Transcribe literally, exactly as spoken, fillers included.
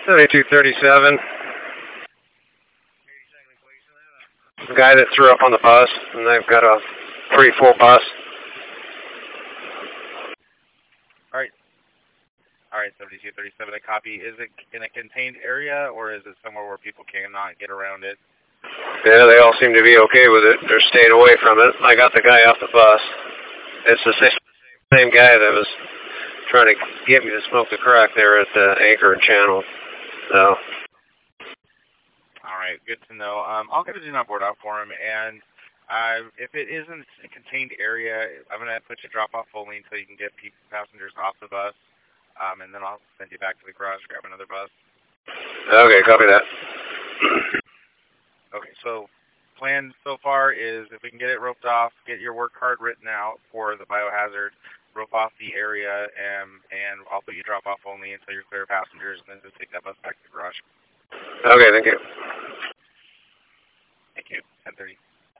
seventy-two thirty-seven. The guy that threw up on the bus, and they've got a pretty full bus. All right. All right, seventy-two thirty-seven, a copy. Is it in a contained area, or is it somewhere where people cannot get around it? Yeah, they all seem to be okay with it. They're staying away from it. I got the guy off the bus. It's the same, same guy that was trying to get me to smoke the crack there at the Anchor Channel. So. All right, good to know. Um, I'll get a do not board out for him, and uh, if it isn't a contained area, I'm going to put you drop-off only until you can get people, passengers off the bus, um, and then I'll send you back to the garage, grab another bus. Okay, copy that. Okay, so plan so far is if we can get it roped off, get your work card written out for the biohazard, rope off the area, and, and I'll put you drop-off only until you're clear of passengers, and then just take that bus back to the garage. Okay, thank you. Thank you. ten thirty.